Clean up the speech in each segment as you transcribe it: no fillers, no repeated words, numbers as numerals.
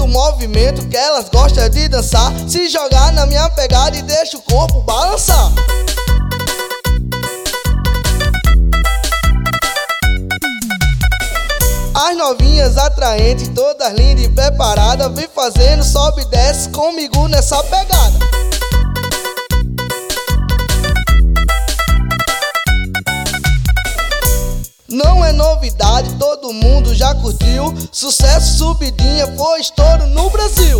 Continuando o movimento que elas gostam de dançar, se jogar na minha pegada e deixa o corpo balançar. As novinhas atraentes, todas lindas e preparadas, vem fazendo sobe e desce comigo nessa pegada. Não é novidade, todo mundo já curtiu. Sucesso subidinha, foi estouro no Brasil.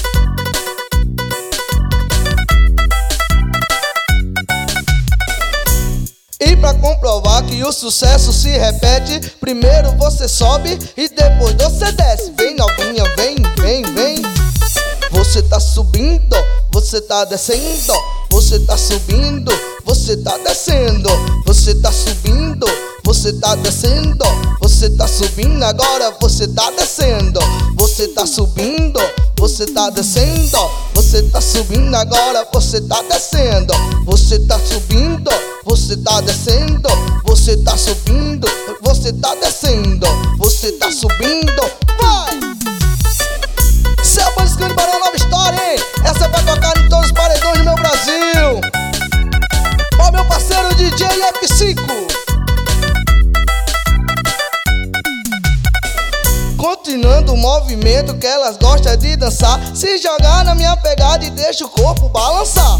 E pra comprovar que o sucesso se repete, primeiro você sobe e depois você desce. Vem novinha, vem, vem, vem. Você tá subindo, você tá descendo. Você tá subindo, você tá descendo. Você tá subindo, você tá descendo. Você tá subindo, agora você tá descendo. Você tá subindo, você tá descendo. Você tá subindo, agora você tá descendo. Você tá subindo, você tá descendo. Você tá subindo, você tá descendo. Você tá subindo, vai! Céu Bandiscando Barão, nova história, hein? Essa é pra tocar em todos os paredões do meu Brasil. Ó meu parceiro DJ F5. Continuando o movimento que elas gostam de dançar, se jogar na minha pegada e deixa o corpo balançar.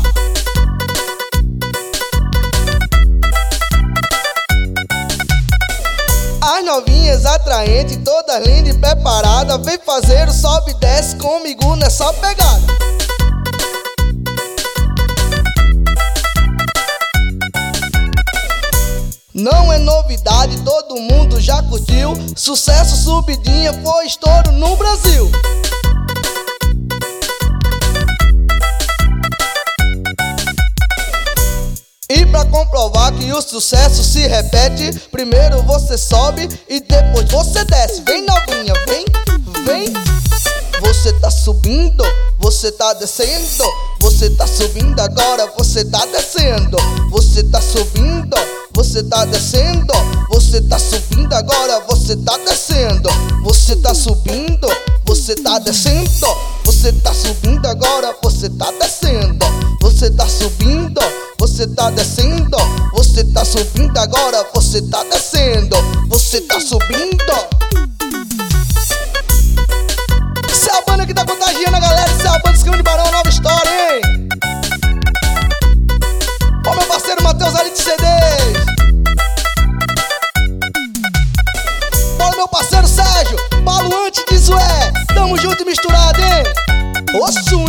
As novinhas atraentes, todas lindas e preparadas, vem fazer o sobe e desce comigo nessa pegada. Não é novidade, todo mundo já curtiu. Sucesso subidinha, foi estouro no Brasil. E pra comprovar que o sucesso se repete, primeiro você sobe e depois você desce. Vem novinha, vem, vem. Você tá subindo, você tá descendo. Você tá subindo, agora você tá descendo. Você tá subindo, você tá descendo. Você tá subindo, agora você tá descendo. Você tá subindo, você tá descendo. Você tá subindo, agora você tá descendo. Você tá subindo, você tá descendo. Você tá subindo, agora você tá descendo. Você tá subindo. Essa é a banda que tá contagiando a galera. Essa é a Bandiscando Barão, nova história, hein? Ó meu parceiro Matheus ali de CDs. Bora meu parceiro Sérgio, Paulo antes de Zué. Tamo junto e misturado, hein? Osso!